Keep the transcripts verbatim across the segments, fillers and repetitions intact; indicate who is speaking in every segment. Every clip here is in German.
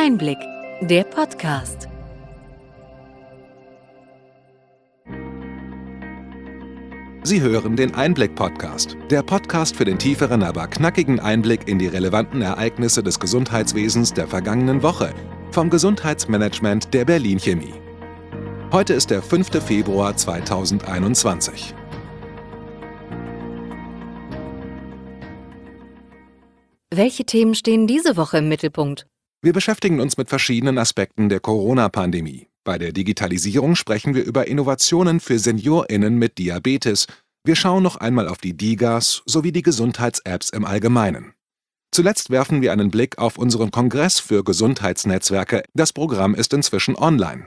Speaker 1: Einblick, der Podcast.
Speaker 2: Sie hören den Einblick-Podcast, der Podcast für den tieferen, aber knackigen Einblick in die relevanten Ereignisse des Gesundheitswesens der vergangenen Woche vom Gesundheitsmanagement der Berlin Chemie. Heute ist der fünfte Februar zweitausendeinundzwanzig.
Speaker 1: Welche Themen stehen diese Woche im Mittelpunkt?
Speaker 2: Wir beschäftigen uns mit verschiedenen Aspekten der Corona-Pandemie. Bei der Digitalisierung sprechen wir über Innovationen für SeniorInnen mit Diabetes. Wir schauen noch einmal auf die DiGAs sowie die Gesundheits-Apps im Allgemeinen. Zuletzt werfen wir einen Blick auf unseren Kongress für Gesundheitsnetzwerke. Das Programm ist inzwischen online.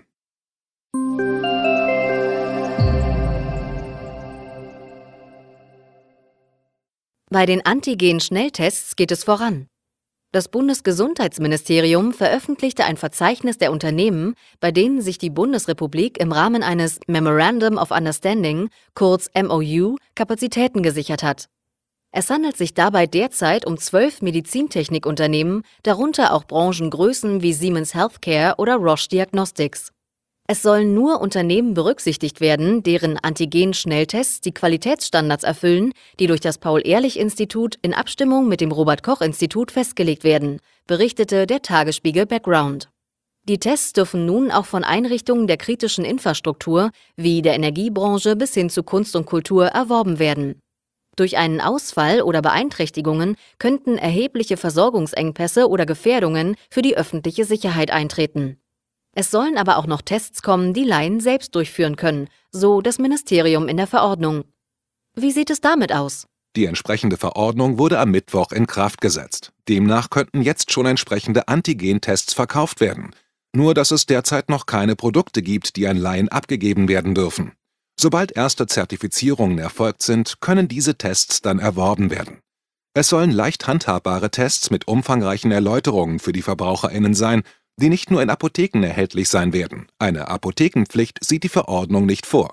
Speaker 1: Bei den Antigen-Schnelltests geht es voran. Das Bundesgesundheitsministerium veröffentlichte ein Verzeichnis der Unternehmen, bei denen sich die Bundesrepublik im Rahmen eines Memorandum of Understanding, kurz M O U, Kapazitäten gesichert hat. Es handelt sich dabei derzeit um zwölf Medizintechnikunternehmen, darunter auch Branchengrößen wie Siemens Healthcare oder Roche Diagnostics. Es sollen nur Unternehmen berücksichtigt werden, deren Antigen-Schnelltests die Qualitätsstandards erfüllen, die durch das Paul-Ehrlich-Institut in Abstimmung mit dem Robert-Koch-Institut festgelegt werden, berichtete der Tagesspiegel Background. Die Tests dürfen nun auch von Einrichtungen der kritischen Infrastruktur wie der Energiebranche bis hin zu Kunst und Kultur erworben werden. Durch einen Ausfall oder Beeinträchtigungen könnten erhebliche Versorgungsengpässe oder Gefährdungen für die öffentliche Sicherheit eintreten. Es sollen aber auch noch Tests kommen, die Laien selbst durchführen können, so das Ministerium in der Verordnung. Wie sieht es damit aus?
Speaker 2: Die entsprechende Verordnung wurde am Mittwoch in Kraft gesetzt. Demnach könnten jetzt schon entsprechende Antigen-Tests verkauft werden. Nur dass es derzeit noch keine Produkte gibt, die an Laien abgegeben werden dürfen. Sobald erste Zertifizierungen erfolgt sind, können diese Tests dann erworben werden. Es sollen leicht handhabbare Tests mit umfangreichen Erläuterungen für die VerbraucherInnen sein, die nicht nur in Apotheken erhältlich sein werden. Eine Apothekenpflicht sieht die Verordnung nicht vor.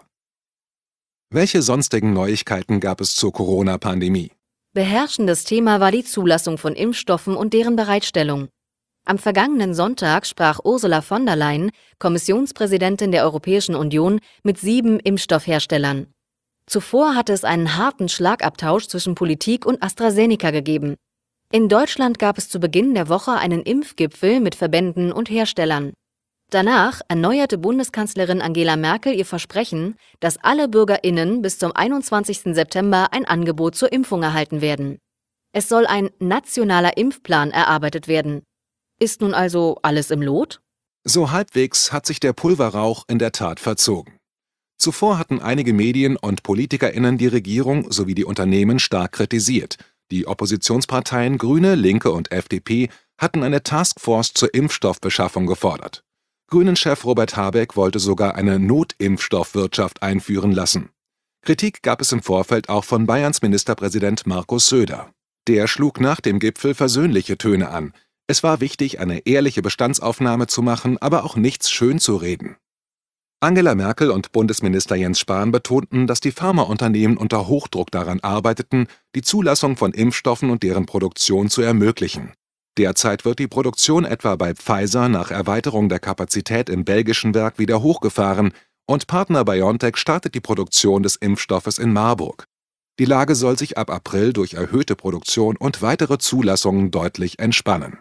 Speaker 2: Welche sonstigen Neuigkeiten gab es zur Corona-Pandemie?
Speaker 1: Beherrschendes Thema war die Zulassung von Impfstoffen und deren Bereitstellung. Am vergangenen Sonntag sprach Ursula von der Leyen, Kommissionspräsidentin der Europäischen Union, mit sieben Impfstoffherstellern. Zuvor hatte es einen harten Schlagabtausch zwischen Politik und AstraZeneca gegeben. In Deutschland gab es zu Beginn der Woche einen Impfgipfel mit Verbänden und Herstellern. Danach erneuerte Bundeskanzlerin Angela Merkel ihr Versprechen, dass alle BürgerInnen bis zum einundzwanzigsten September ein Angebot zur Impfung erhalten werden. Es soll ein nationaler Impfplan erarbeitet werden. Ist nun also alles im Lot?
Speaker 2: So halbwegs hat sich der Pulverrauch in der Tat verzogen. Zuvor hatten einige Medien und PolitikerInnen die Regierung sowie die Unternehmen stark kritisiert. Die Oppositionsparteien Grüne, Linke und F D P hatten eine Taskforce zur Impfstoffbeschaffung gefordert. Grünen-Chef Robert Habeck wollte sogar eine Notimpfstoffwirtschaft einführen lassen. Kritik gab es im Vorfeld auch von Bayerns Ministerpräsident Markus Söder. Der schlug nach dem Gipfel versöhnliche Töne an. Es war wichtig, eine ehrliche Bestandsaufnahme zu machen, aber auch nichts schön zu reden. Angela Merkel und Bundesminister Jens Spahn betonten, dass die Pharmaunternehmen unter Hochdruck daran arbeiteten, die Zulassung von Impfstoffen und deren Produktion zu ermöglichen. Derzeit wird die Produktion etwa bei Pfizer nach Erweiterung der Kapazität im belgischen Werk wieder hochgefahren und Partner BioNTech startet die Produktion des Impfstoffes in Marburg. Die Lage soll sich ab April durch erhöhte Produktion und weitere Zulassungen deutlich entspannen.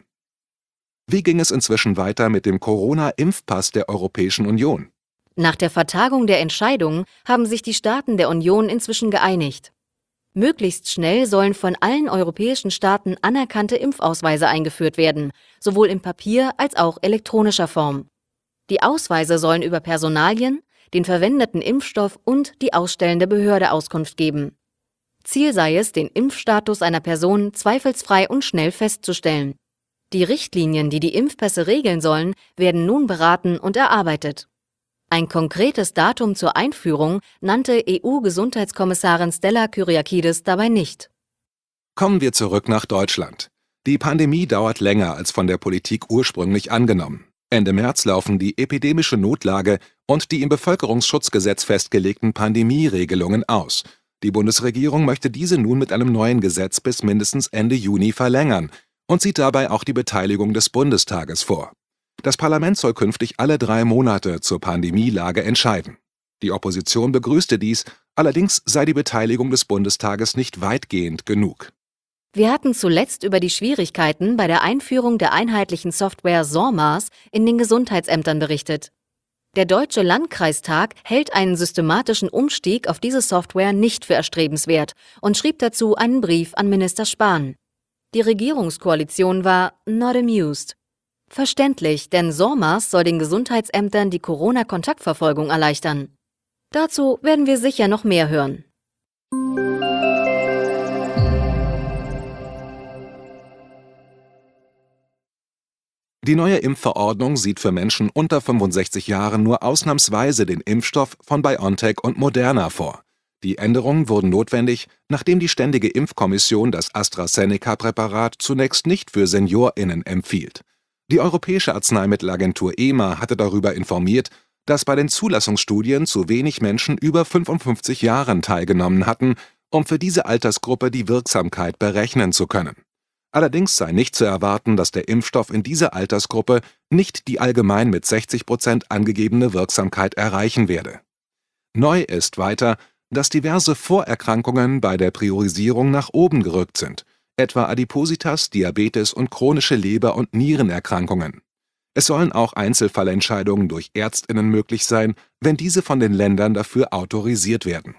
Speaker 2: Wie ging es inzwischen weiter mit dem Corona-Impfpass der Europäischen Union?
Speaker 1: Nach der Vertagung der Entscheidung haben sich die Staaten der Union inzwischen geeinigt. Möglichst schnell sollen von allen europäischen Staaten anerkannte Impfausweise eingeführt werden, sowohl in Papier- als auch elektronischer Form. Die Ausweise sollen über Personalien, den verwendeten Impfstoff und die ausstellende Behörde Auskunft geben. Ziel sei es, den Impfstatus einer Person zweifelsfrei und schnell festzustellen. Die Richtlinien, die die Impfpässe regeln sollen, werden nun beraten und erarbeitet. Ein konkretes Datum zur Einführung nannte E U-Gesundheitskommissarin Stella Kyriakides dabei nicht.
Speaker 2: Kommen wir zurück nach Deutschland. Die Pandemie dauert länger als von der Politik ursprünglich angenommen. Ende März laufen die epidemische Notlage und die im Bevölkerungsschutzgesetz festgelegten Pandemieregelungen aus. Die Bundesregierung möchte diese nun mit einem neuen Gesetz bis mindestens Ende Juni verlängern und sieht dabei auch die Beteiligung des Bundestages vor. Das Parlament soll künftig alle drei Monate zur Pandemielage entscheiden. Die Opposition begrüßte dies, allerdings sei die Beteiligung des Bundestages nicht weitgehend genug.
Speaker 1: Wir hatten zuletzt über die Schwierigkeiten bei der Einführung der einheitlichen Software SORMAS in den Gesundheitsämtern berichtet. Der Deutsche Landkreistag hält einen systematischen Umstieg auf diese Software nicht für erstrebenswert und schrieb dazu einen Brief an Minister Spahn. Die Regierungskoalition war not amused. Verständlich, denn SORMAS soll den Gesundheitsämtern die Corona-Kontaktverfolgung erleichtern. Dazu werden wir sicher noch mehr hören.
Speaker 2: Die neue Impfverordnung sieht für Menschen unter fünfundsechzig Jahren nur ausnahmsweise den Impfstoff von BioNTech und Moderna vor. Die Änderungen wurden notwendig, nachdem die Ständige Impfkommission das AstraZeneca-Präparat zunächst nicht für SeniorInnen empfiehlt. Die Europäische Arzneimittelagentur E M A hatte darüber informiert, dass bei den Zulassungsstudien zu wenig Menschen über fünfundfünfzig Jahren teilgenommen hatten, um für diese Altersgruppe die Wirksamkeit berechnen zu können. Allerdings sei nicht zu erwarten, dass der Impfstoff in dieser Altersgruppe nicht die allgemein mit sechzig Prozent angegebene Wirksamkeit erreichen werde. Neu ist weiter, dass diverse Vorerkrankungen bei der Priorisierung nach oben gerückt sind, etwa Adipositas, Diabetes und chronische Leber- und Nierenerkrankungen. Es sollen auch Einzelfallentscheidungen durch ÄrztInnen möglich sein, wenn diese von den Ländern dafür autorisiert werden.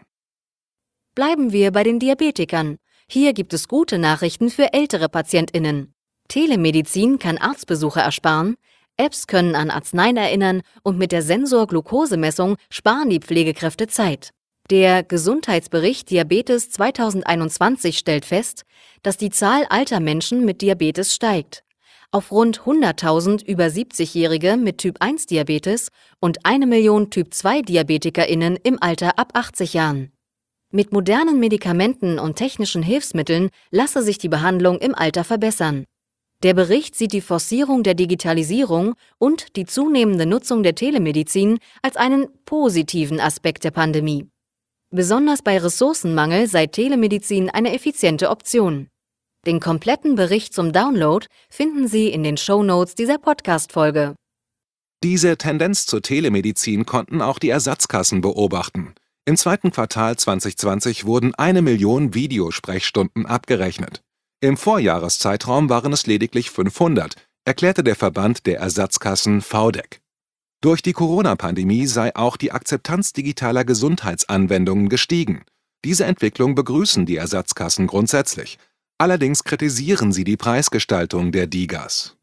Speaker 1: Bleiben wir bei den Diabetikern. Hier gibt es gute Nachrichten für ältere PatientInnen. Telemedizin kann Arztbesuche ersparen, Apps können an Arzneien erinnern und mit der Sensor-Glukosemessung sparen die Pflegekräfte Zeit. Der Gesundheitsbericht Diabetes zweitausendeinundzwanzig stellt fest, dass die Zahl alter Menschen mit Diabetes steigt. Auf rund hunderttausend über siebzigjährige mit Typ eins Diabetes und eine Million Typ zwei DiabetikerInnen im Alter ab achtzig Jahren. Mit modernen Medikamenten und technischen Hilfsmitteln lasse sich die Behandlung im Alter verbessern. Der Bericht sieht die Forcierung der Digitalisierung und die zunehmende Nutzung der Telemedizin als einen positiven Aspekt der Pandemie. Besonders bei Ressourcenmangel sei Telemedizin eine effiziente Option. Den kompletten Bericht zum Download finden Sie in den Shownotes dieser Podcast-Folge.
Speaker 2: Diese Tendenz zur Telemedizin konnten auch die Ersatzkassen beobachten. Im zweiten Quartal zweitausendzwanzig wurden eine Million Videosprechstunden abgerechnet. Im Vorjahreszeitraum waren es lediglich fünfhundert, erklärte der Verband der Ersatzkassen V D E C. Durch die Corona-Pandemie sei auch die Akzeptanz digitaler Gesundheitsanwendungen gestiegen. Diese Entwicklung begrüßen die Ersatzkassen grundsätzlich. Allerdings kritisieren sie die Preisgestaltung der DiGAs.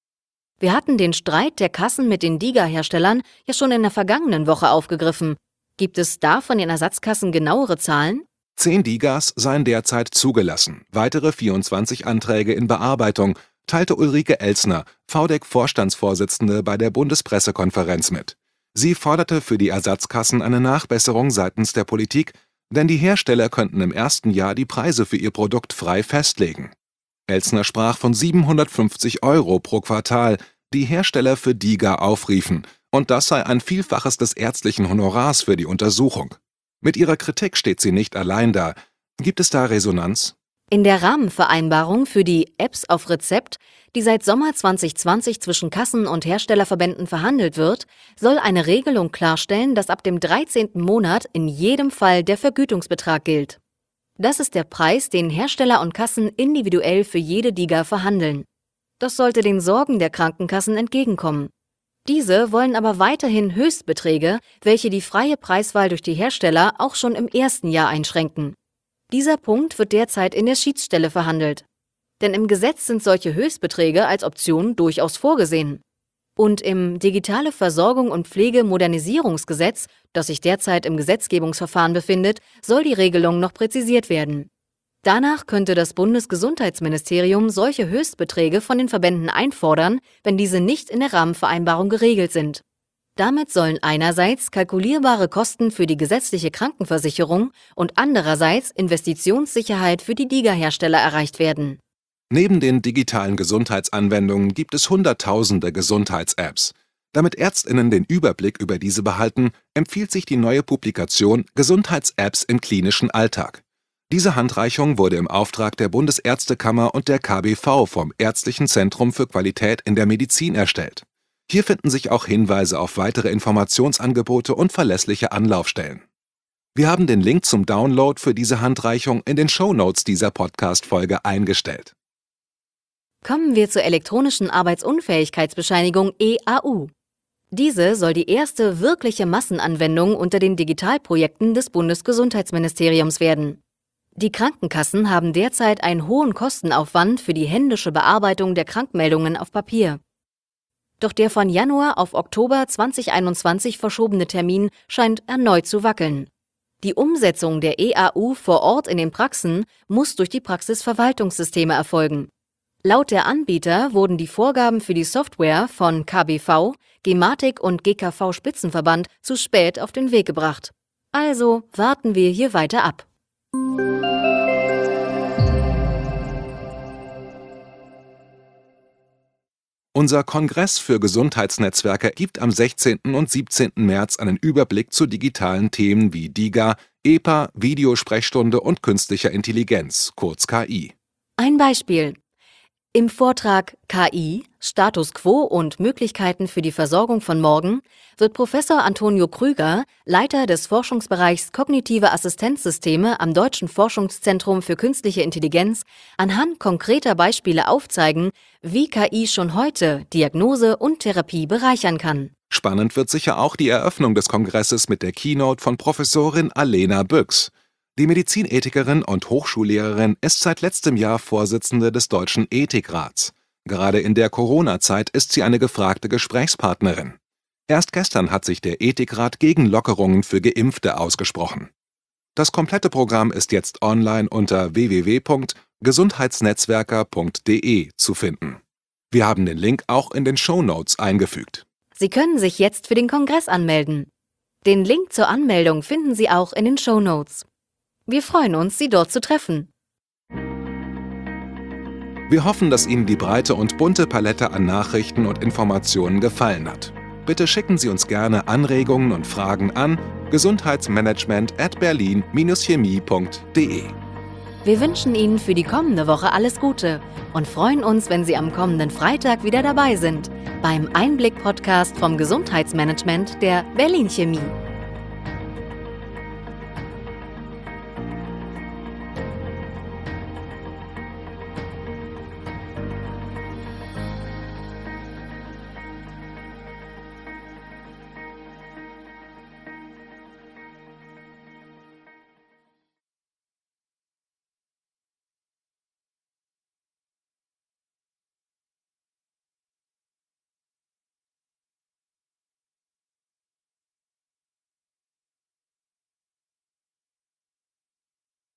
Speaker 1: Wir hatten den Streit der Kassen mit den DiGA-Herstellern ja schon in der vergangenen Woche aufgegriffen. Gibt es da von den Ersatzkassen genauere Zahlen?
Speaker 2: Zehn DiGAs seien derzeit zugelassen, weitere vierundzwanzig Anträge in Bearbeitung, teilte Ulrike Elsner, V D E C-Vorstandsvorsitzende bei der Bundespressekonferenz mit. Sie forderte für die Ersatzkassen eine Nachbesserung seitens der Politik, denn die Hersteller könnten im ersten Jahr die Preise für ihr Produkt frei festlegen. Elsner sprach von siebenhundertfünfzig Euro pro Quartal, die Hersteller für DiGA aufriefen, und das sei ein Vielfaches des ärztlichen Honorars für die Untersuchung. Mit ihrer Kritik steht sie nicht allein da. Gibt es da Resonanz?
Speaker 1: In der Rahmenvereinbarung für die Apps auf Rezept, die seit Sommer zweitausendzwanzig zwischen Kassen und Herstellerverbänden verhandelt wird, soll eine Regelung klarstellen, dass ab dem dreizehnten Monat in jedem Fall der Vergütungsbetrag gilt. Das ist der Preis, den Hersteller und Kassen individuell für jede DiGA verhandeln. Das sollte den Sorgen der Krankenkassen entgegenkommen. Diese wollen aber weiterhin Höchstbeträge, welche die freie Preiswahl durch die Hersteller auch schon im ersten Jahr einschränken. Dieser Punkt wird derzeit in der Schiedsstelle verhandelt. Denn im Gesetz sind solche Höchstbeträge als Option durchaus vorgesehen. Und im Digitale Versorgung und Pflege Modernisierungsgesetz, das sich derzeit im Gesetzgebungsverfahren befindet, soll die Regelung noch präzisiert werden. Danach könnte das Bundesgesundheitsministerium solche Höchstbeträge von den Verbänden einfordern, wenn diese nicht in der Rahmenvereinbarung geregelt sind. Damit sollen einerseits kalkulierbare Kosten für die gesetzliche Krankenversicherung und andererseits Investitionssicherheit für die DiGA-Hersteller erreicht werden.
Speaker 2: Neben den digitalen Gesundheitsanwendungen gibt es Hunderttausende Gesundheits-Apps. Damit ÄrztInnen den Überblick über diese behalten, empfiehlt sich die neue Publikation Gesundheits-Apps im klinischen Alltag. Diese Handreichung wurde im Auftrag der Bundesärztekammer und der K B V vom Ärztlichen Zentrum für Qualität in der Medizin erstellt. Hier finden sich auch Hinweise auf weitere Informationsangebote und verlässliche Anlaufstellen. Wir haben den Link zum Download für diese Handreichung in den Shownotes dieser Podcast-Folge eingestellt.
Speaker 1: Kommen wir zur elektronischen Arbeitsunfähigkeitsbescheinigung E A U. Diese soll die erste wirkliche Massenanwendung unter den Digitalprojekten des Bundesgesundheitsministeriums werden. Die Krankenkassen haben derzeit einen hohen Kostenaufwand für die händische Bearbeitung der Krankmeldungen auf Papier. Doch der von Januar auf Oktober zweitausendeinundzwanzig verschobene Termin scheint erneut zu wackeln. Die Umsetzung der E A U vor Ort in den Praxen muss durch die Praxisverwaltungssysteme erfolgen. Laut der Anbieter wurden die Vorgaben für die Software von K B V, Gematik und G K V-Spitzenverband zu spät auf den Weg gebracht. Also warten wir hier weiter ab.
Speaker 2: Unser Kongress für Gesundheitsnetzwerke gibt am sechzehnten und siebzehnten März einen Überblick zu digitalen Themen wie DiGA, E P A, Videosprechstunde und künstlicher Intelligenz, kurz K I.
Speaker 1: Ein Beispiel. Im Vortrag K I, Status quo und Möglichkeiten für die Versorgung von morgen wird Professor Antonio Krüger, Leiter des Forschungsbereichs Kognitive Assistenzsysteme am Deutschen Forschungszentrum für Künstliche Intelligenz, anhand konkreter Beispiele aufzeigen, wie K I schon heute Diagnose und Therapie bereichern kann.
Speaker 2: Spannend wird sicher auch die Eröffnung des Kongresses mit der Keynote von Professorin Alena Büchs. Die Medizinethikerin und Hochschullehrerin ist seit letztem Jahr Vorsitzende des Deutschen Ethikrats. Gerade in der Corona-Zeit ist sie eine gefragte Gesprächspartnerin. Erst gestern hat sich der Ethikrat gegen Lockerungen für Geimpfte ausgesprochen. Das komplette Programm ist jetzt online unter w w w punkt gesundheitsnetzwerker punkt d e zu finden. Wir haben den Link auch in den Shownotes eingefügt.
Speaker 1: Sie können sich jetzt für den Kongress anmelden. Den Link zur Anmeldung finden Sie auch in den Shownotes. Wir freuen uns, Sie dort zu treffen.
Speaker 2: Wir hoffen, dass Ihnen die breite und bunte Palette an Nachrichten und Informationen gefallen hat. Bitte schicken Sie uns gerne Anregungen und Fragen an gesundheitsmanagement at berlin dash chemie punkt d e.
Speaker 1: Wir wünschen Ihnen für die kommende Woche alles Gute und freuen uns, wenn Sie am kommenden Freitag wieder dabei sind beim Einblick-Podcast vom Gesundheitsmanagement der Berlin Chemie.